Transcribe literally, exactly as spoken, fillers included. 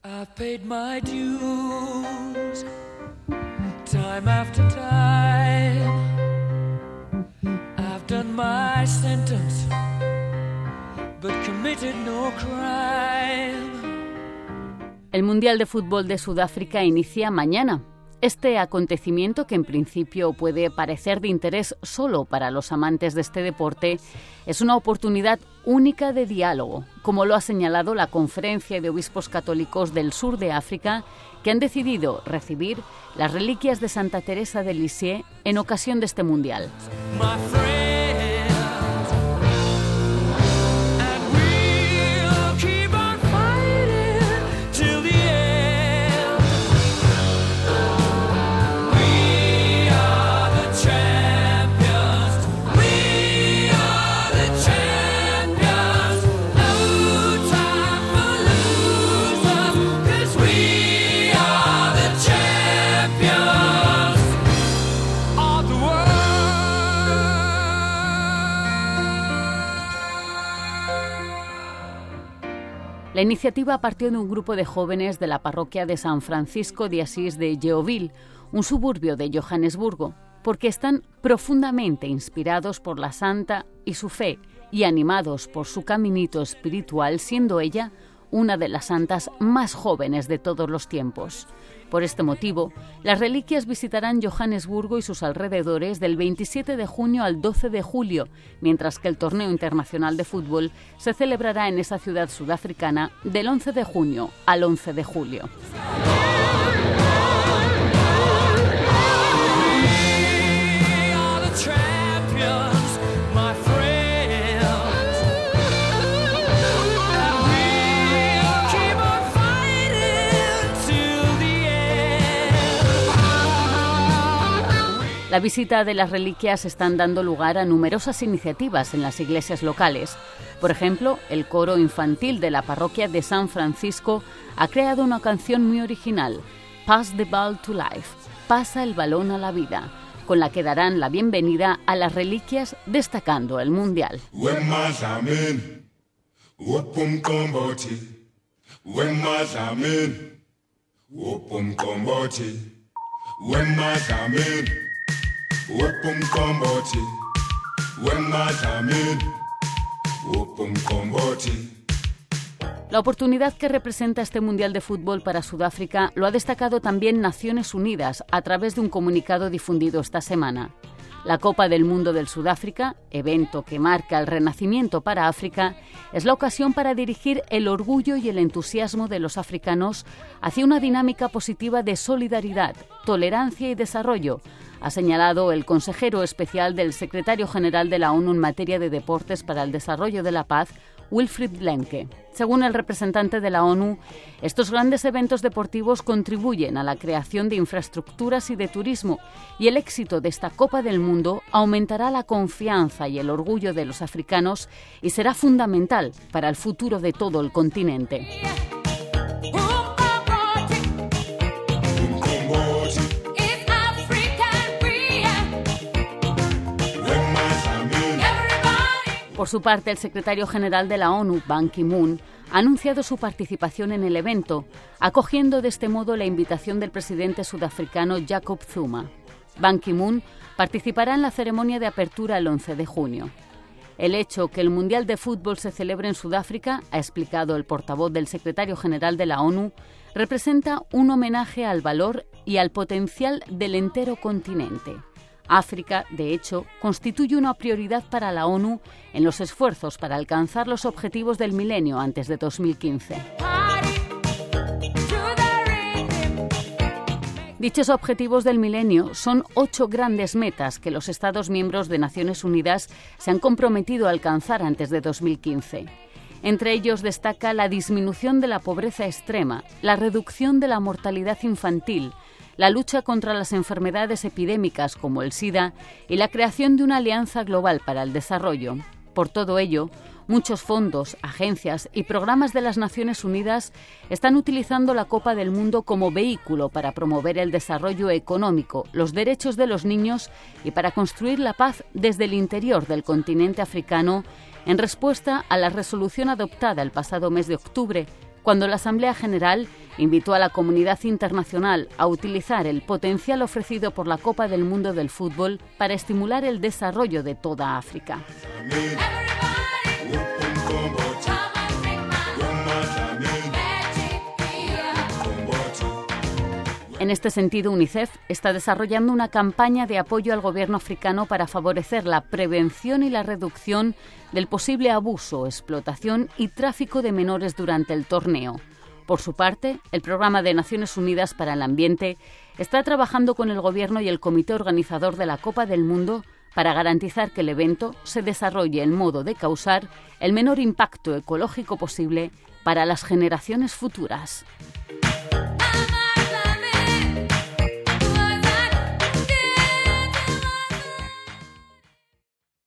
I've paid my dues, time after time. I've done my sentence, but committed no crime. El Mundial de Fútbol de Sudáfrica inicia mañana. Este acontecimiento, que en principio puede parecer de interés solo para los amantes de este deporte, es una oportunidad única de diálogo, como lo ha señalado la Conferencia de Obispos Católicos del Sur de África, que han decidido recibir las reliquias de Santa Teresa de Lisieux en ocasión de este Mundial. La iniciativa partió de un grupo de jóvenes de la parroquia de San Francisco de Asís de Yeovil, un suburbio de Johannesburgo, porque están profundamente inspirados por la santa y su fe y animados por su caminito espiritual, siendo ella una de las santas más jóvenes de todos los tiempos. Por este motivo, las reliquias visitarán Johannesburgo y sus alrededores del veintisiete de junio al doce de julio, mientras que el torneo internacional de fútbol se celebrará en esa ciudad sudafricana del once de junio al once de julio. La visita de las reliquias están dando lugar a numerosas iniciativas en las iglesias locales. Por ejemplo, el coro infantil de la parroquia de San Francisco ha creado una canción muy original, Pass the Ball to Life, pasa el balón a la vida, con la que darán la bienvenida a las reliquias destacando el Mundial. La oportunidad que representa este Mundial de Fútbol para Sudáfrica lo ha destacado también Naciones Unidas a través de un comunicado difundido esta semana. La Copa del Mundo del Sudáfrica, evento que marca el renacimiento para África, es la ocasión para dirigir el orgullo y el entusiasmo de los africanos hacia una dinámica positiva de solidaridad, tolerancia y desarrollo, ha señalado el consejero especial del secretario general de la ONU en materia de deportes para el desarrollo de la paz, Wilfried Lemke. Según el representante de la ONU, estos grandes eventos deportivos contribuyen a la creación de infraestructuras y de turismo, y el éxito de esta Copa del Mundo aumentará la confianza y el orgullo de los africanos y será fundamental para el futuro de todo el continente. Por su parte, el secretario general de la ONU, Ban Ki-moon, ha anunciado su participación en el evento, acogiendo de este modo la invitación del presidente sudafricano Jacob Zuma. Ban Ki-moon participará en la ceremonia de apertura el once de junio. El hecho que el Mundial de Fútbol se celebre en Sudáfrica, ha explicado el portavoz del secretario general de la ONU, representa un homenaje al valor y al potencial del entero continente. África, de hecho, constituye una prioridad para la ONU en los esfuerzos para alcanzar los objetivos del milenio antes de dos mil quince. Dichos objetivos del milenio son ocho grandes metas que los Estados miembros de Naciones Unidas se han comprometido a alcanzar antes de dos mil quince. Entre ellos destaca la disminución de la pobreza extrema, la reducción de la mortalidad infantil, la lucha contra las enfermedades epidémicas como el SIDA y la creación de una alianza global para el desarrollo. Por todo ello, muchos fondos, agencias y programas de las Naciones Unidas están utilizando la Copa del Mundo como vehículo para promover el desarrollo económico, los derechos de los niños y para construir la paz desde el interior del continente africano, en respuesta a la resolución adoptada el pasado mes de octubre, cuando la Asamblea General invitó a la comunidad internacional a utilizar el potencial ofrecido por la Copa del Mundo del Fútbol para estimular el desarrollo de toda África. En este sentido, UNICEF está desarrollando una campaña de apoyo al gobierno africano para favorecer la prevención y la reducción del posible abuso, explotación y tráfico de menores durante el torneo. Por su parte, el Programa de Naciones Unidas para el Ambiente está trabajando con el gobierno y el comité organizador de la Copa del Mundo para garantizar que el evento se desarrolle en modo de causar el menor impacto ecológico posible para las generaciones futuras.